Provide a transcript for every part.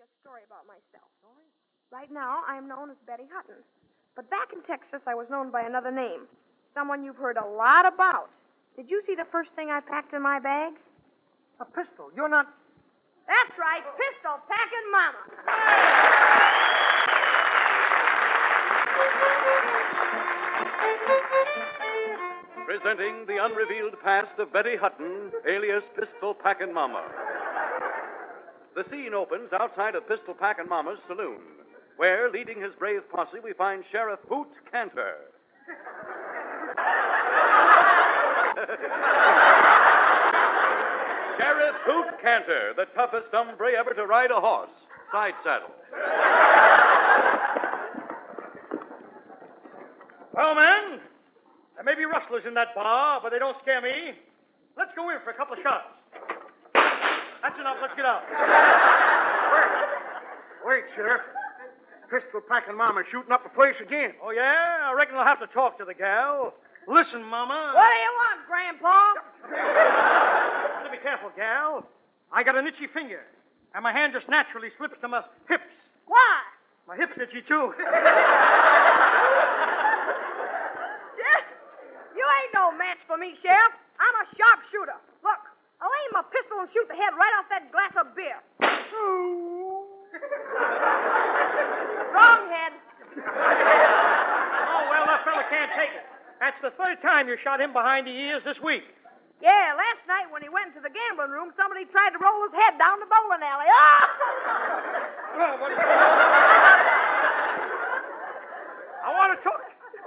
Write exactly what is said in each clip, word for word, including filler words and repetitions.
a story about myself. Right now, I'm known as Betty Hutton. But back in Texas, I was known by another name. Someone you've heard a lot about. Did you see the first thing I packed in my bag? A pistol. You're not... That's right, pistol packing mama. Presenting the unrevealed past of Betty Hutton, alias Pistol Packin' Mama. The scene opens outside of Pistol Packin' Mama's saloon, where, leading his brave posse, we find Sheriff Hoot Cantor. Sheriff Hoot Cantor, the toughest hombre ever to ride a horse. Side saddle. Well, man, there may be rustlers in that bar, but they don't scare me. Let's go in for a couple of shots. That's enough. Let's get out. Wait. Wait, Sheriff. Pistol Packin' Mama shooting up the place again. Oh, yeah? I reckon I'll have to talk to the gal. Listen, Mama. What do you want, Grandpa? Better be careful, gal. I got an itchy finger, and my hand just naturally slips to my hips. Why? My hips itchy, too. You ain't no match for me, Sheriff. I'm a sharpshooter. Look, I'll aim my pistol and shoot the head right off that glass of beer. Wrong head. Oh, well, that fella can't take it. That's the third time you shot him behind the ears this week. Yeah, last night when he went to the gambling room, somebody tried to roll his head down the bowling alley. Ah! Well, what is I want to talk.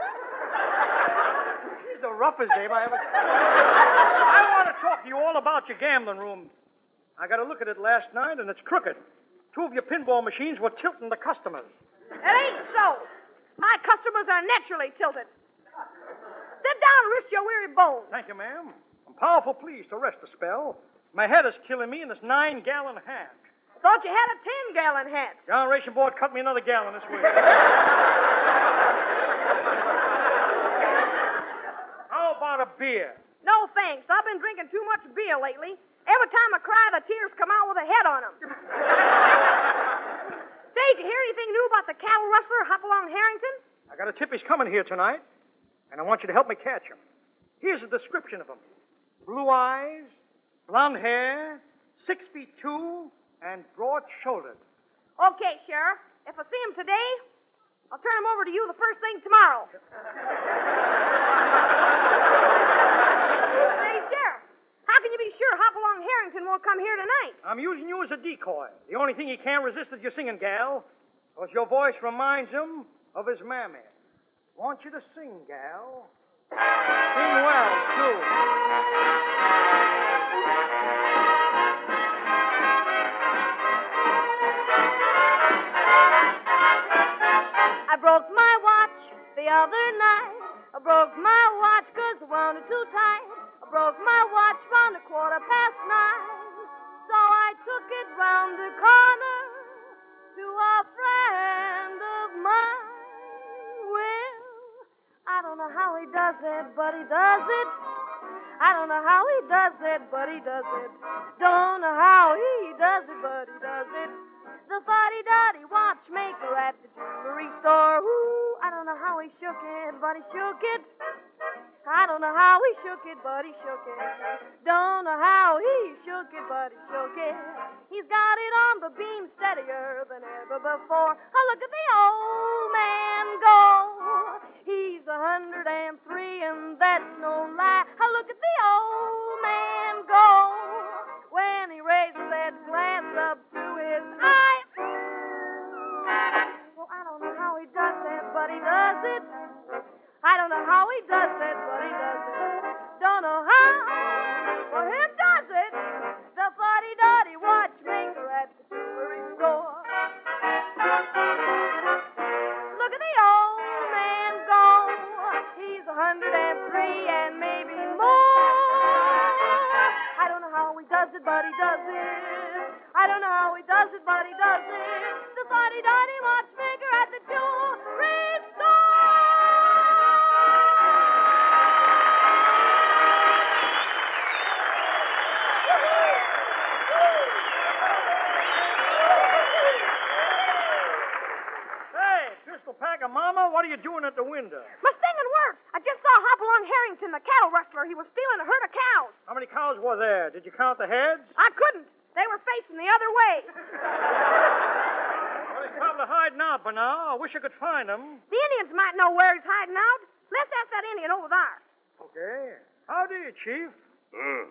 He's the roughest Dave I ever. I want to talk to you all about your gambling room. I got a look at it last night, and it's crooked. Two of your pinball machines were tilting the customers. It ain't so. My customers are naturally tilted. Sit down and rest your weary bones. Thank you, ma'am. I'm powerful pleased to rest a spell. My head is killing me in this nine-gallon hat. Thought you had a ten-gallon hat. The Generation Board cut me another gallon this week. How about a beer? No, thanks. I've been drinking too much beer lately. Every time I cry, the tears come out with a head on them. Say, did you hear anything new about the cattle rustler, Hopalong Harrington? I got a tip he's coming here tonight, and I want you to help me catch him. Here's a description of him. Blue eyes, blonde hair, six feet two, and broad-shouldered. Okay, Sheriff. If I see him today, I'll turn him over to you the first thing tomorrow. Say, Sheriff, how can you be sure Hopalong Harrington won't come here tonight? I'm using you as a decoy. The only thing he can't resist is your singing, gal, because your voice reminds him of his mammy. Want you to sing, gal. Sing well, too. I broke my watch the other night. I broke my watch 'cause the wound it too tight. I broke my watch round a quarter past nine. So I took it round the corner to a friend of mine. Well, I don't know how he does it, but he does it. I don't know how he does it, but he does it. Don't know how he does it, but he does it. The fuddy-duddy watchmaker at the jewelry store. Ooh, I don't know how he shook it, but he shook it. I don't know how he shook it, but he shook it. Don't know how he shook it, but he shook it. He's got it on the beam steadier than ever before. Oh, look at the old man go. He's a hundred and three, and that's no lie. Oh, look at the old man go. When he raises that glass up to his eye. Well, I don't know how he does it, but he does it. I don't know how he does it, but he does it. Don't know how, but him does it. The fuddy-duddy watchmaker at the jewelry store. Look at the old man go. He's a hundred and three, and maybe Mama, what are you doing at the window? My singing worked. I just saw Hopalong Harrington, the cattle rustler. He was stealing a herd of cows. How many cows were there? Did you count the heads? I couldn't. They were facing the other way. Well, he's probably hiding out by now. I wish I could find him. The Indians might know where he's hiding out. Let's ask that Indian over there. Okay. How do you, Chief? Uh.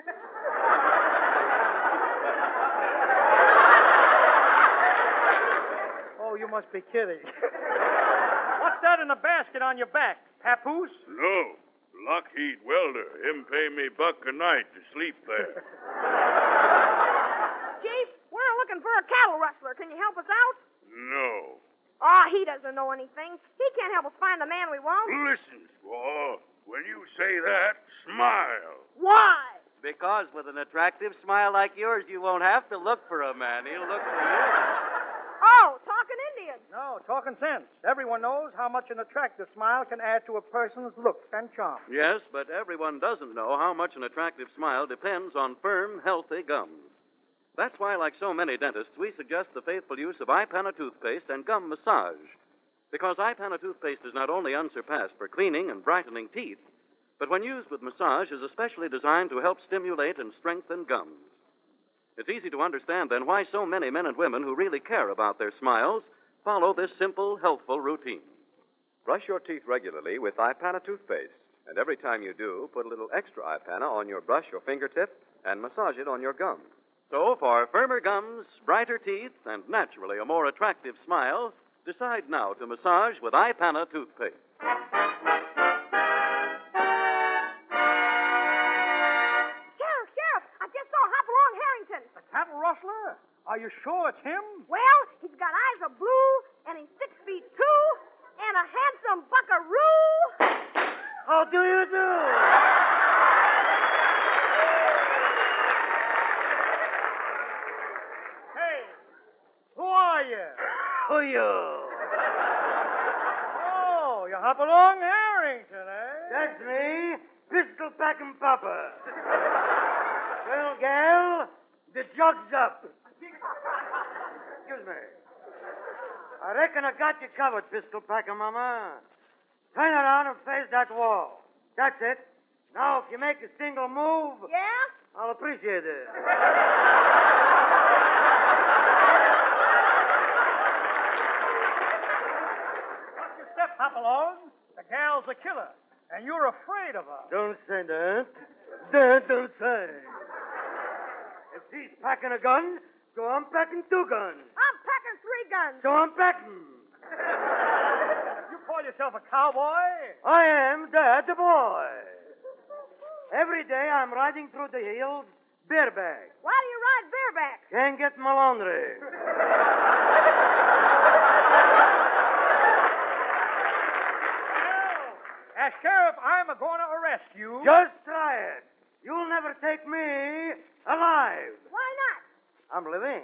Oh, you must be kidding. What's that in the basket on your back? Papoose? No. Lockheed welder. Him pay me buck a night to sleep there. Chief, we're looking for a cattle rustler. Can you help us out? No. Oh, he doesn't know anything. He can't help us find the man we want. Listen, squaw. When you say that, smile. Why? Because with an attractive smile like yours, you won't have to look for a man. He'll look for you. Oh, talking Indian. No, talking sense. Everyone knows how much an attractive smile can add to a person's looks and charm. Yes, but everyone doesn't know how much an attractive smile depends on firm, healthy gums. That's why, like so many dentists, we suggest the faithful use of iPana toothpaste and gum massage. Because iPana toothpaste is not only unsurpassed for cleaning and brightening teeth, but when used with massage is especially designed to help stimulate and strengthen gums. It's easy to understand, then, why so many men and women who really care about their smiles follow this simple, healthful routine. Brush your teeth regularly with iPana toothpaste. And every time you do, put a little extra iPana on your brush or fingertip and massage it on your gums. So, for firmer gums, brighter teeth, and naturally a more attractive smile, decide now to massage with iPana toothpaste. Sheriff, Sheriff, I just saw Hopalong Harrington. A cattle rustler? Are you sure it's him? Well, he's got eyes of blue, and he's six feet two, and a handsome buckaroo. How do you do? Hey, who are you? Who are you? Oh, you Hopalong Harrington, eh? That's me, Pistol Packin' Papa. Well, gal, the jug's up. Excuse me. I reckon I got you covered, Pistol Packer, Mama. Turn around and face that wall. That's it. Now, if you make a single move, Yeah? I'll appreciate it. Watch your step, Hopalong. The gal's a killer, and you're afraid of her. Don't say that. That don't say. If she's packing a gun, so I'm packing two guns. I'm packing three guns. So I'm packing. You call yourself a cowboy? I am Dad the boy. Every day I'm riding through the hills bareback. Why do you ride bareback? Can't get my laundry. As sheriff, I'm going to arrest you. Just try it. You'll never take me alive. Why not? I'm living.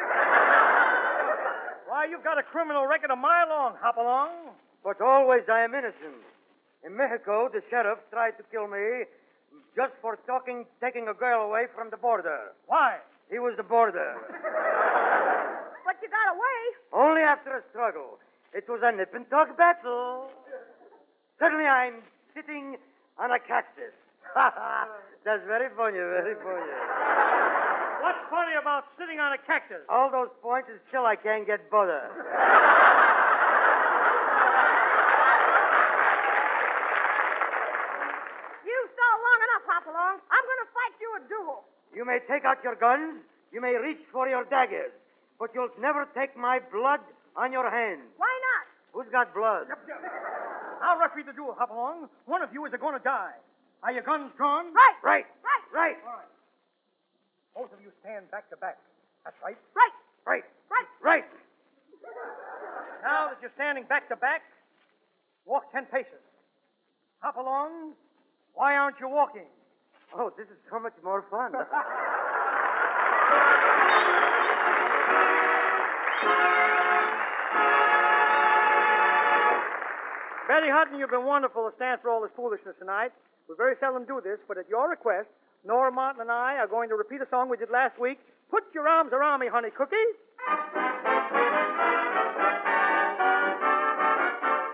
Why, you've got a criminal record a mile long, Hopalong. But always I am innocent. In Mexico, the sheriff tried to kill me just for talking, taking a girl away from the border. Why? He was the border. But you got away. Only after a struggle. It was a nip and tuck battle. Suddenly I'm sitting on a cactus. That's very funny, very funny. What's funny about sitting on a cactus? All those points is still I can't get butter. You stall long enough, Hopalong. I'm going to fight you a duel. You may take out your guns, you may reach for your daggers, but you'll never take my blood on your hands. Why not? Who's got blood? I'll referee the duel, Hopalong. One of you is going to die. Are your guns drawn? Right. Right. Right. Right. All right. Both of you stand back to back. That's right. Right. Right. Right. Right. Now that you're standing back to back, walk ten paces. Hopalong, why aren't you walking? Oh, this is so much more fun. Betty Hutton, you've been wonderful to stand for all this foolishness tonight. We very seldom do this, but at your request, Nora Martin and I are going to repeat a song we did last week. Put your arms around me, honey cookie.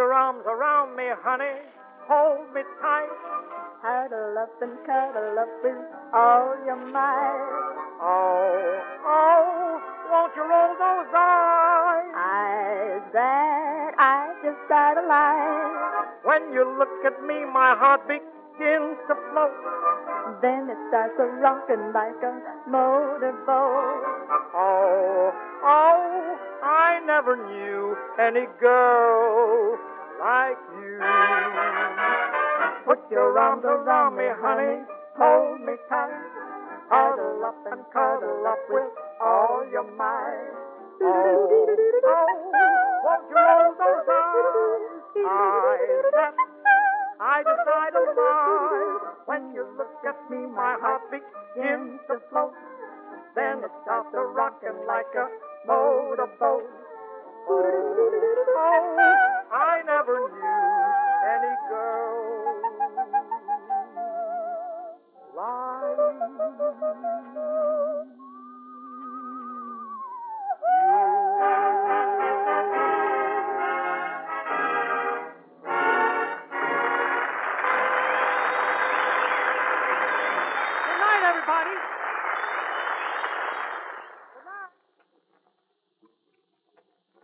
your arms around me, honey. Hold me tight. Cuddle up and cuddle up with all your might. Oh, oh, won't you roll those eyes? Eyes that I just gotta lie. When you look at me, my heart begins to float. Then it starts a rocking like a motorboat. Oh, oh, I never knew any girl like you. Put your arms around me, honey. Hold me tight. Cuddle up and cuddle up with all your might. Oh, oh, won't you roll those eyes? Eyes that I decide to lie. When you look at me, my heart begins to float. Then it starts a rocking like a motorboat. Oh, oh, I never knew any girl like you. Good night, everybody.